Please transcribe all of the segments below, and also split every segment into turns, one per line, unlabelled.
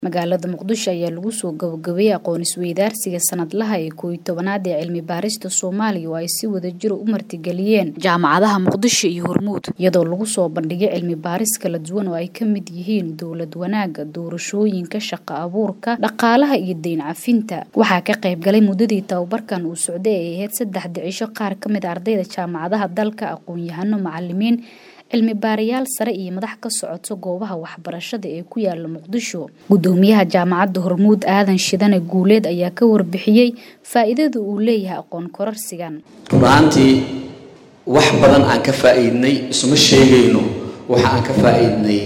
magaalada Muqdisho ayaa lagu soo gabagabeeyay aqoon isweydaarsiga sanadlaha ee 11aad ee cilmi baarista Soomaaliya oo ay si wada jir u martigeliyeen jaamacadaha Muqdisho iyo Hormuud iyadoo lagu soo bandhigay cilmi baaris kala duwan oo ay ka mid yihiin dawlad wanaaga, doorashooyinka, shaqo abuurka, dhaqaalaha iyo deyn cafinta. Waxaa ka qayb galay muddadii tababarkan uu socday ee ahayd 3 cisho qaar ka mid ardayda jaamacadaha dalka, aqoon-yahano, macallimiin, cilmi baarayaal sare iyo madax ka socoto goobaha waxbarashada ee ku yaala Muqdisho. Gudoomiyaha jaamacadda Hormuud Aadan Shidane Guuleed ayaa ka warbixiyay faa'iidada uu leeyahay aqoon kororsigan.
Runtii wax badan aan ka faa'iidnay isma sheegayno waxa aan ka faa'iidnay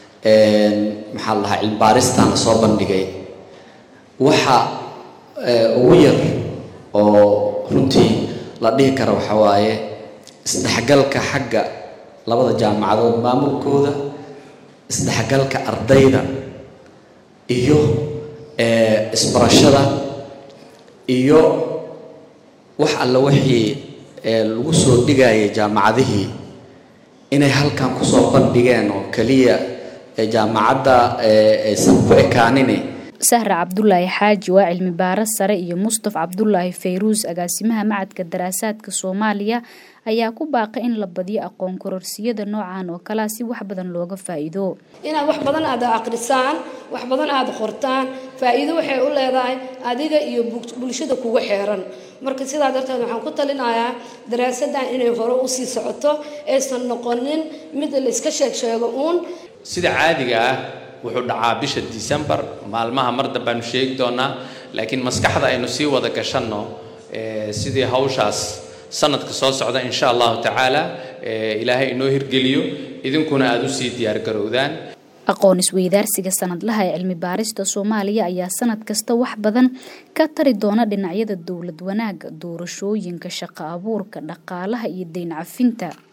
cilmi baaristan soo bandhigay waxa ugu yar oo runtii la dhihi karo waxa waaye isdhexgalka xagga labada jaamacadood maamulkooda, isdhexgalka ardayda iyo isbarashada iyo wax alla wixii lagu soo dhigay jaamacadihii inay halkan ku soo bandhigeen oo kaliya jaamacadda aysan ku ekaanine.
Sahra Cabdullaahi Xaaji waa cilmi baaris sare iyo Mustafa Cabdullaahi Fayruus agaasimaha macadka daraasaadka Soomaaliya ayaa ku baaqay in la badiyo aqoon kororsiyada noocan oo kala si wax badan looga faa'iido.
Inaad wax badan aad akhrisaan, wax badan aad qortaan, faa'iido waxay u leedahay adiga iyo bulshada kugu xeeran. Marka sidaa darteed waxaan ku talinayaa daraasadan inay hore u sii socoto aysan noqonin mid la iska sheego
sida caadiga ah wuxuu dhacaa bisha December maalmaha mar dambe sheegi doonaa laakiin maskaxda aynu sii wada gashanno sidii hawshaas sanadka soo socda insha Allah taala ilaahay inoo hirgeliyo idinkuna aad u sii diyaar garowdaan.
aqoon isweydaarsiga sanadlaha ee cilmi baarista Soomaaliya ayaa sanad kasta wax badan ka tari doona dhinacyada dawlad wanaaga, doorashooyinka, shaqo abuurka, dhaqaalaha iyo deyn cafinta.